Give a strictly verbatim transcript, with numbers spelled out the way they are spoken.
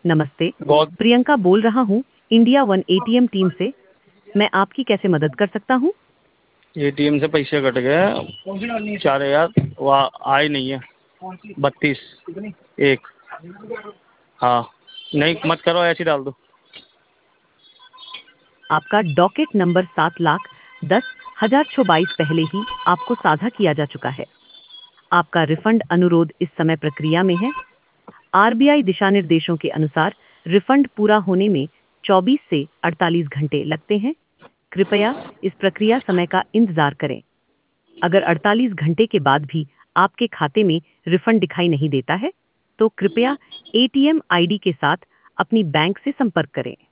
नमस्ते। बहुत। प्रियंका बोल रहा हूँ, इंडिया वन एटीएम टीम से। मैं आपकी कैसे मदद कर सकता हूँ? एटीएम से पैसे कट गए चार हजार, वह आए नहीं है। बत्तीस एक। हाँ, नहीं मत करो, ऐसे ही डाल दो। आपका डॉकेट नंबर सात लाख दस हजार छः बाईस पहले ही आपको साझा किया जा चुका है। आपका रिफंड अनुरोध इस समय प्रक्रिया में है। आरबीआई दिशा निर्देशों के अनुसार रिफंड पूरा होने में चौबीस से अड़तालीस घंटे लगते हैं। कृपया इस प्रक्रिया समय का इंतजार करें। अगर अड़तालीस घंटे के बाद भी आपके खाते में रिफंड दिखाई नहीं देता है, तो कृपया एटीएम आईडी के साथ अपनी बैंक से संपर्क करें।